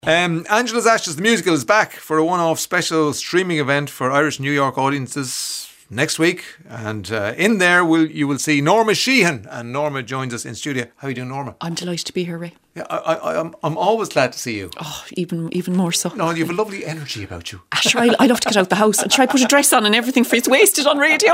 Angela's Ashes, the musical, is back for a one-off special streaming event for Irish New York audiences next week. And in there you will see Norma Sheehan. And Norma joins us in studio. How are you doing, Norma? I'm delighted to be here, Ray. Yeah, I'm always glad to see you. Oh, even more so. No, you have a lovely energy about you. Sure, I love to get out the house and try to put a dress on and everything for it's wasted on radio.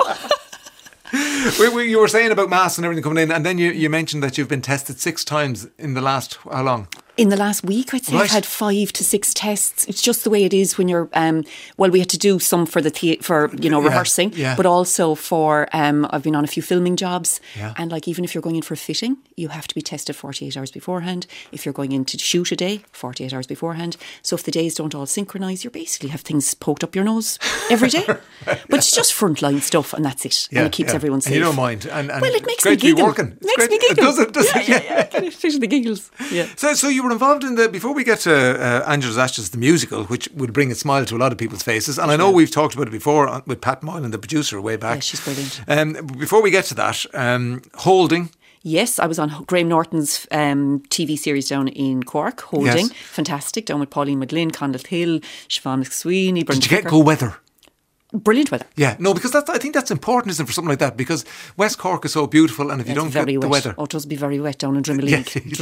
You were saying about masks and everything coming in, and then you mentioned that you've been tested 6 times in the last, how long? In the last week, I'd say I've had 5 to 6 tests. It's just the way it is when you're. We had to do some for rehearsing, but also for. I've been on a few filming jobs, and even if you're going in for a fitting, you have to be tested 48 hours beforehand. If you're going in to shoot a day, 48 hours beforehand. So if the days don't all synchronise, you basically have things poked up your nose every day. But it's just frontline stuff, and that's it. And it keeps everyone safe. And you don't mind, and well, it makes me giggle. It makes me giggle. Does it? Yeah. I get the giggles. Yeah. So you were involved in before we get to Angela's Ashes, the musical, which would bring a smile to a lot of people's faces, and I know we've talked about it before with Pat Moylan, the producer, way back. Yeah, she's brilliant. Before we get to that, Holding. Yes, I was on Graham Norton's TV series down in Cork, Holding. Yes. Fantastic, down with Pauline McGlynn, Condell Hill, Siobhan McSweeney. Did you get good weather? Brilliant weather. Yeah, no, because I think that's important, isn't it, for something like that? Because West Cork is so beautiful, and if you don't get the weather... Oh, it does be very wet down in Drimoleague.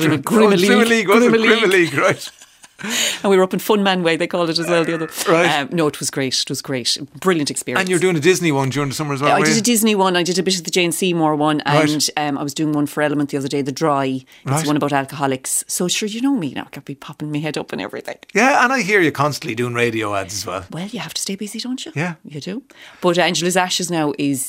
Drimoleague, right. And we were up in Funman Way, they called it as well, the other. Right. No, it was great. It was great. Brilliant experience. And you're doing a Disney one during the summer as well, I did a Disney one. I did a bit of the Jane Seymour one. And I was doing one for Element the other day, The Dry. It's one about alcoholics. So sure, you know me now. I could be popping my head up and everything. Yeah, and I hear you constantly doing radio ads as well. Well, you have to stay busy, don't you? Yeah. You do. But Angela's Ashes now is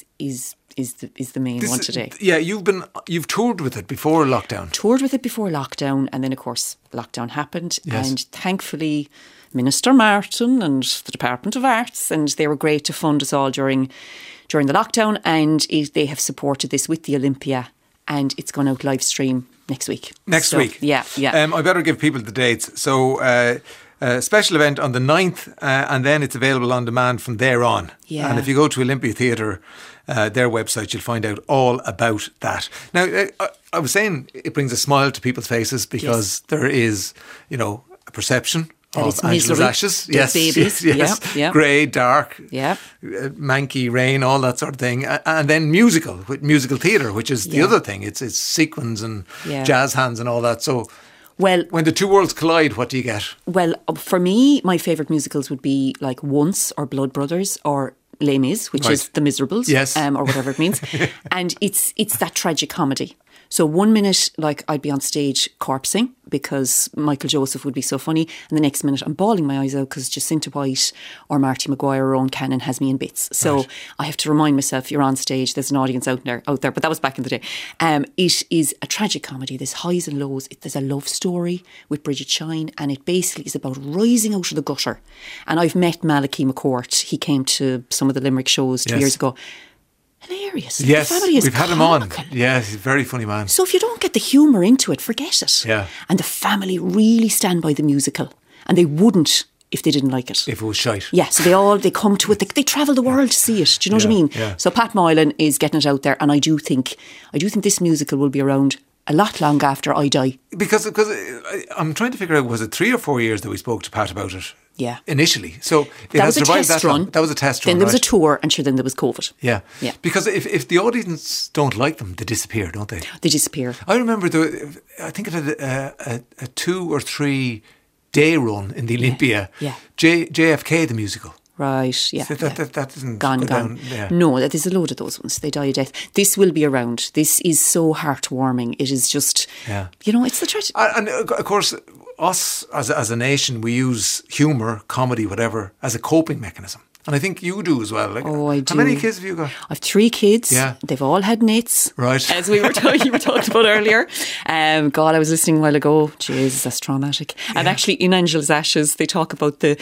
the main one today. Yeah, you've toured with it before lockdown. Toured with it before lockdown, and then of course lockdown happened, yes. And thankfully Minister Martin and the Department of Arts, and they were great to fund us all during the lockdown, and they have supported this with the Olympia, and it's gone out live stream next week. Next week? Yeah. I better give people the dates. So special event on the 9th, and then it's available on demand from there on. Yeah. And if you go to Olympia Theatre, their website, you'll find out all about that. Now, I was saying it brings a smile to people's faces because there is, a perception of Angela's Ashes. Yes, babies. Yes. Yeah. Grey, dark, yeah. Manky, rain, all that sort of thing. And then musical theatre, which is the other thing. It's sequins and jazz hands and all that. So... Well, when the two worlds collide, what do you get? Well, for me, my favourite musicals would be like Once or Blood Brothers or Les Mis, which is The Miserables, or whatever it means. And it's that tragic comedy. So 1 minute, I'd be on stage corpsing because Michael Joseph would be so funny, and the next minute I'm bawling my eyes out because Jacinta White or Marty Maguire or Owen Cannon has me in bits. So I have to remind myself, you're on stage, there's an audience out there, but that was back in the day. It is a tragic comedy. There's highs and lows. There's a love story with Bridget Shine, and it basically is about rising out of the gutter. And I've met Malachy McCourt. He came to some of the Limerick shows 2 years ago. Hilarious. Yes, the family is we've had him on. Yes, he's a very funny man. So if you don't get the humour into it, forget it. Yeah. And the family really stand by the musical, and they wouldn't if they didn't like it. If it was shite. Yeah, so they come to it. They travel the world to see it. Do you know what I mean? Yeah. So Pat Moylan is getting it out there, and I do think this musical will be around a lot long after I die. Because I'm trying to figure out, was it 3 or 4 years that we spoke to Pat about it? Yeah. Initially. So it that was a test run. That was a test run. Then there was a tour, and then there was COVID. Yeah. Because if the audience don't like them, they disappear, don't they? They disappear. I remember I think it had a 2 or 3 day run in the Olympia. Yeah. JFK the musical. Right, yeah. So that isn't gone. Down, yeah. No, there's a load of those ones. They die a death. This will be around. This is so heartwarming. It is just, it's the tragedy. And of course, us as a nation, we use humour, comedy, whatever, as a coping mechanism. And I think you do as well. I do. How many kids have you got? I've 3 kids. Yeah. They've all had nits. Right. As you were talking about earlier. God, I was listening a while ago. Jesus, that's traumatic. Yeah. And actually in Angela's Ashes, they talk about the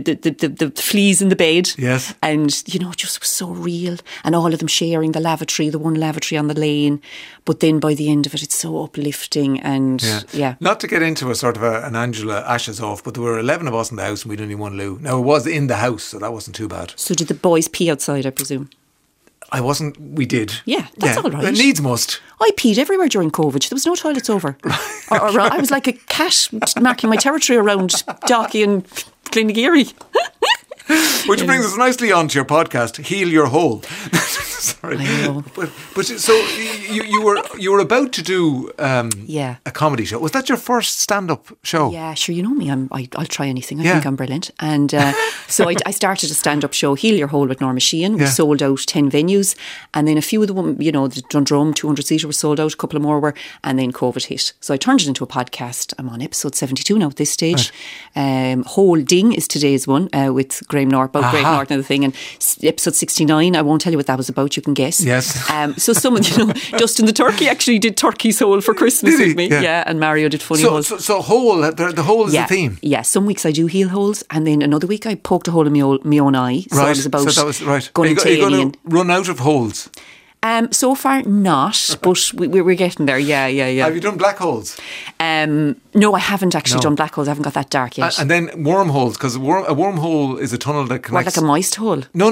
fleas in the bed. Yes. And, it just was so real. And all of them sharing the one lavatory on the lane. But then by the end of it, it's so uplifting. And Not to get into a sort of an Angela Ashes off, but there were 11 of us in the house and we'd only one loo. Now, it was in the house, so that wasn't too bad. So did the boys pee outside, I presume? I wasn't. We did. Yeah, that's all right. It needs must. I peed everywhere during COVID. There was no toilets over. or I was like a cat marking my territory around Docky and Glengarry. Which brings us nicely on to your podcast, Heal Your Hole. Sorry, I know. But so you were about to do a comedy show. Was that your first stand-up show? Yeah, sure. You know me. I'll try anything. I think I'm brilliant. And so I started a stand-up show, Heal Your Hole, with Norma Sheehan. We sold out 10 venues, and then a few of them, the Dundrum 200-seater was sold out. A couple of more were, and then COVID hit. So I turned it into a podcast. I'm on episode 72 now at this stage. Right. Holding is today's one with Graham North, about Graham North and the thing. And episode 69, I won't tell you what that was about. You can guess. Yes. So someone, Justin the Turkey actually did Turkey's Hole for Christmas with me. Yeah, and Mario did Funny Holes. So hole, the hole is the theme. Yeah, some weeks I do heal holes, and then another week I poked a hole in my own eye. So it was about going into alien. Are you going to run out of holes? So far not, but we're getting there. Yeah. Have you done black holes? No, I haven't actually done black holes. I haven't got that dark yet. And then wormholes, because a wormhole is a tunnel that connects. Like a moist hole? No.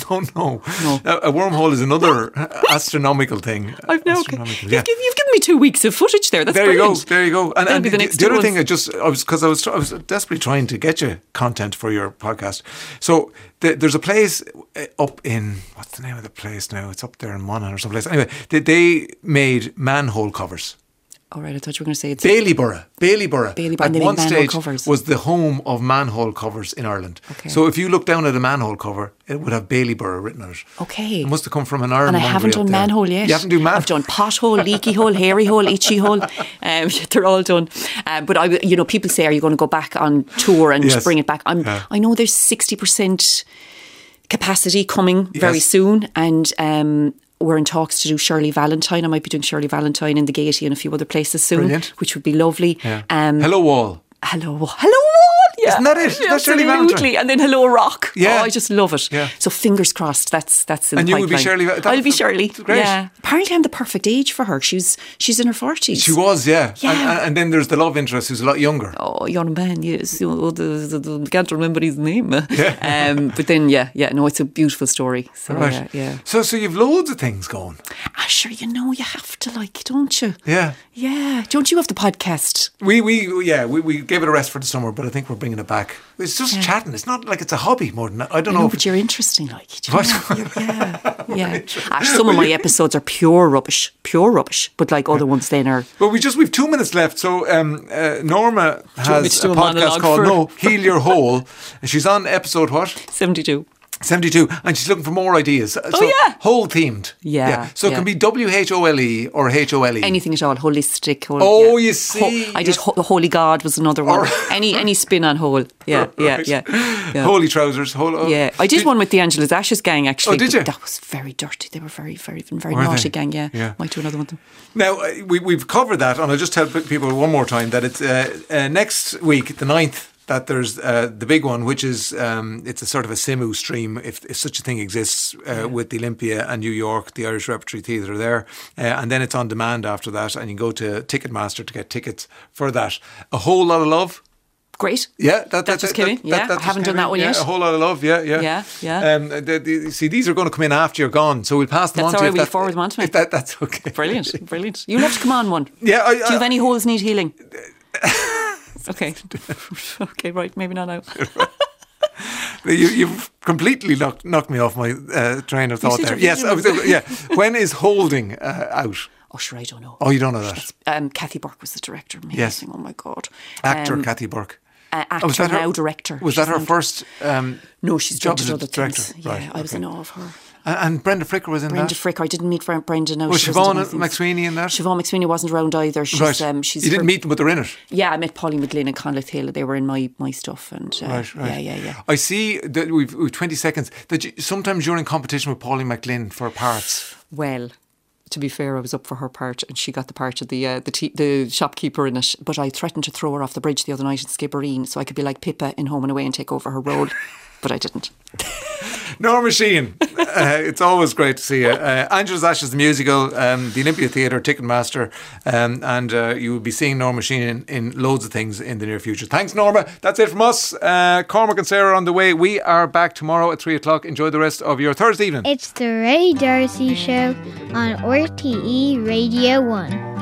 A wormhole is another astronomical thing. I've now. You've given me 2 weeks of footage there. That's brilliant. There you go. And the other thing, I was desperately trying to get you content for your podcast. So there's a place up in, what's the name of the place now? It's up there in Monaghan or someplace. Anyway, they made manhole covers. All right, I thought you were going to say it's Baileyborough. At one stage was the home of manhole covers in Ireland. Okay. So if you look down at a manhole cover, it would have Baileyborough written on it. Okay. It must have come from an Ireland. And I haven't done manhole yet. You haven't done manhole? I've done pothole, leaky hole, hairy hole, itchy hole. They're all done. But people say, are you going to go back on tour and bring it back? I know there's 60% capacity coming very soon, and we're in talks to do Shirley Valentine. I might be doing Shirley Valentine in the Gaiety and a few other places soon. Brilliant. Which would be lovely. Yeah. Hello Wall. Hello Wall. Yeah. Isn't that it? That's Shirley Valentine. Absolutely. And then Hello Rock. Yeah. Oh, I just love it. Yeah. So fingers crossed. That's in the pipeline. And you would be Shirley. I'll be Shirley. Great. Yeah. Apparently I'm the perfect age for her. She's in her 40s. She was, yeah. And then there's the love interest who's a lot younger. Oh, young man, yes. Can't remember his name. Yeah. But then, no, it's a beautiful story. So, right. Yeah. So you've loads of things going. Sure, you have to, don't you? Yeah. Yeah. Don't you have the podcast? We gave it a rest for the summer, but I think we're bringing it back. It's just chatting. It's not like it's a hobby more than that. I don't know. But you're interesting, Yeah. Some of my episodes are pure rubbish. But other ones then are. Well, we've 2 minutes left. So Norma has a podcast called Heal Your Hole. She's on episode what? 72. 72, and she's looking for more ideas. Hole themed. Yeah. So it can be WHOLE or HOLE. Anything at all, holistic. You see. I did Holy God was another one. Any spin on whole. Yeah. Holy trousers. I did one with the Angela's Ashes gang actually. Oh, did you? That was very dirty. They were very, very, very naughty gang. Yeah. Might do another one. Now we've covered that, and I'll just tell people one more time that it's next week, the 9th. That there's the big one, which is it's a sort of a Simu stream, if such a thing exists, with the Olympia and New York, the Irish Repertory Theatre there, and then it's on demand after that, and you can go to Ticketmaster to get tickets for that. A Whole Lot of Love. Great. Yeah, that just came in. I haven't done that one yet. A Whole Lot of Love. Yeah. See, these are going to come in after you're gone, so we'll pass them on to you. That's all right. We'll forward them on to me. That's okay. Brilliant. You'll have to come on one. Yeah. Do you have any holes need healing? Okay. Okay, right. Maybe not now. You've completely knocked me off my train of thought there. Yes. When is Holding out? Oh, sure, I don't know. Oh, you don't know that? Kathy Burke was the director. Amazing. Yes. Oh, my God. Actor Kathy Burke. Actor, now director. Was that her first no, she's job as a director? Things. Yeah, I was in awe of her. And Brenda Fricker was in that? Brenda Fricker. I didn't meet Brenda. No, was Siobhan McSweeney in that? Siobhan McSweeney wasn't around either. She's, you didn't meet them, but they're in it? Yeah, I met Pauline McGlynn and Conleth Hill. They were in my stuff. And right. Yeah. I see that we've 20 seconds. That sometimes you're in competition with Pauline McGlynn for parts. Well, to be fair, I was up for her part and she got the part of the shopkeeper in it. But I threatened to throw her off the bridge the other night in Skibbereen so I could be like Pippa in Home and Away and take over her role. But I didn't. Norma Sheehan, it's always great to see you. Angela's Ashes, the musical, the Olympia Theatre, Ticketmaster, and you will be seeing Norma Sheehan in loads of things in the near future. Thanks, Norma. That's it from us. Cormac and Sarah on the way. We are back tomorrow at 3 o'clock. Enjoy the rest of your Thursday evening. It's the Ray D'Arcy Show on RTE Radio 1.